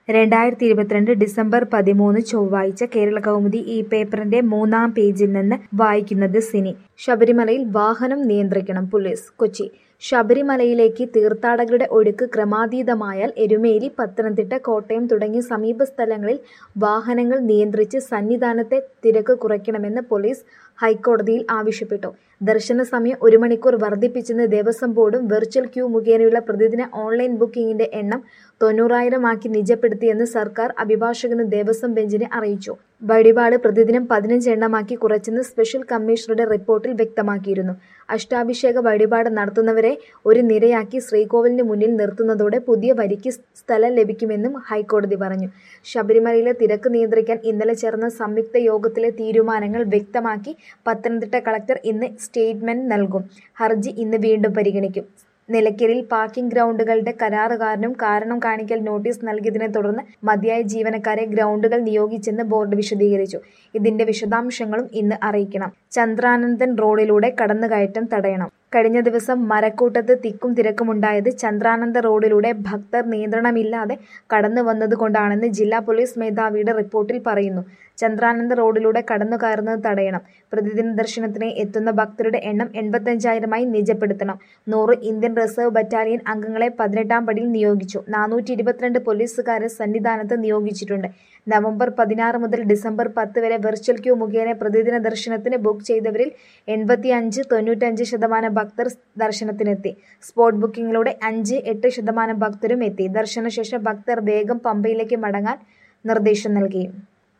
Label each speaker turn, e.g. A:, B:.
A: 2022 December 13 ചൊവ്വാഴ്ച കേരളകൗമുദി ഈ പേപ്പറിന്റെ 3-ാം പേജിൽ നിന്ന് വായിക്കുന്നത് സിനി. ശബരിമലയിൽ വാഹനം നിയന്ത്രിക്കണം പോലീസ് കൊച്ചി. ശബരിമലയിലേക്ക് തീർത്ഥാടകരുടെ ഒഴുക്ക് ക്രമാതീതമായാൽ എരുമേലി, പത്തനംതിട്ട, കോട്ടയം തുടങ്ങിയ സമീപ സ്ഥലങ്ങളിൽ വാഹനങ്ങൾ നിയന്ത്രിച്ച് സന്നിധാനത്തെ തിരക്ക് കുറയ്ക്കണമെന്ന് പോലീസ് ഹൈക്കോടതിയിൽ ആവശ്യപ്പെട്ടു. ദർശന സമയം 1 മണിക്കൂർ വർദ്ധിപ്പിച്ചെന്ന് ദേവസ്വം ബോർഡും വെർച്വൽ ക്യൂ മുഖേനയുള്ള പ്രതിദിന ഓൺലൈൻ ബുക്കിംഗിന്റെ എണ്ണം 90,000 ആക്കി നിജപ്പെടുത്തിയെന്ന് സർക്കാർ അഭിഭാഷകന് ദേവസ്വം ബെഞ്ചിനെ അറിയിച്ചു. വഴിപാട് പ്രതിദിനം 15 എണ്ണമാക്കി കുറച്ചെന്ന് സ്പെഷ്യൽ കമ്മീഷണറുടെ റിപ്പോർട്ടിൽ വ്യക്തമാക്കിയിരുന്നു. അഷ്ടാഭിഷേക വഴിപാട് നടത്തുന്നവരെ ഒരു നിരയാക്കി ശ്രീകോവിലിന് മുന്നിൽ നിർത്തുന്നതോടെ പുതിയ വരിക്ക് സ്ഥലം ലഭിക്കുമെന്നും ഹൈക്കോടതി പറഞ്ഞു. ശബരിമലയിലെ തിരക്ക് നിയന്ത്രിക്കാൻ ഇന്നലെ ചേർന്ന സംയുക്ത യോഗത്തിലെ തീരുമാനങ്ങൾ വ്യക്തമാക്കി പത്തനംതിട്ട കളക്ടർ ഇന്ന് സ്റ്റേറ്റ്മെന്റ് നൽകും. ഹർജി ഇന്ന് വീണ്ടും പരിഗണിക്കും. നിലയ്ക്കലിൽ പാർക്കിംഗ് ഗ്രൗണ്ടുകളുടെ കരാറുകാരനും കാരണം കാണിക്കൽ നോട്ടീസ് നൽകിയതിനെ തുടർന്ന് മതിയായ ജീവനക്കാരെ ഗ്രൗണ്ടുകൾ നിയോഗിച്ചെന്ന് ബോർഡ് വിശദീകരിച്ചു. ഇതിന്റെ വിശദാംശങ്ങളും ഇന്ന് അറിയിക്കണം. ചന്ദ്രാനന്ദൻ റോഡിലൂടെ കടന്നുകയറ്റം തടയണം. കഴിഞ്ഞ ദിവസം മരക്കൂട്ടത്ത് തിക്കും തിരക്കുമുണ്ടായത് ചന്ദ്രാനന്ദ റോഡിലൂടെ ഭക്തർ നിയന്ത്രണമില്ലാതെ കടന്നു വന്നതുകൊണ്ടാണെന്ന് ജില്ലാ പോലീസ് മേധാവിയുടെ റിപ്പോർട്ടിൽ പറയുന്നു. ചന്ദ്രാനന്ദ റോഡിലൂടെ കടന്നുകയറുന്നത് തടയണം. പ്രതിദിന ദർശനത്തിന് എത്തുന്ന ഭക്തരുടെ എണ്ണം 85,000 നിജപ്പെടുത്തണം. 100 ഇന്ത്യൻ റിസർവ് ബറ്റാലിയൻ അംഗങ്ങളെ 18-ാം പടിയിൽ നിയോഗിച്ചു. 422 പോലീസുകാരെ സന്നിധാനത്ത് നിയോഗിച്ചിട്ടുണ്ട്. നവംബർ 16 മുതൽ ഡിസംബർ 10 വരെ വെർച്വൽ ക്യൂ മുഖേന പ്രതിദിന ദർശനത്തിന് ബുക്ക് ചെയ്തവരിൽ 85-95% ഭക്തർ ദർശനത്തിനെത്തി. സ്പോട്ട് ബുക്കിംഗിലൂടെ 5-8% ഭക്തരും എത്തി. ദർശനശേഷം ഭക്തർ വേഗം പമ്പയിലേക്ക് മടങ്ങാൻ നിർദ്ദേശം നൽകി.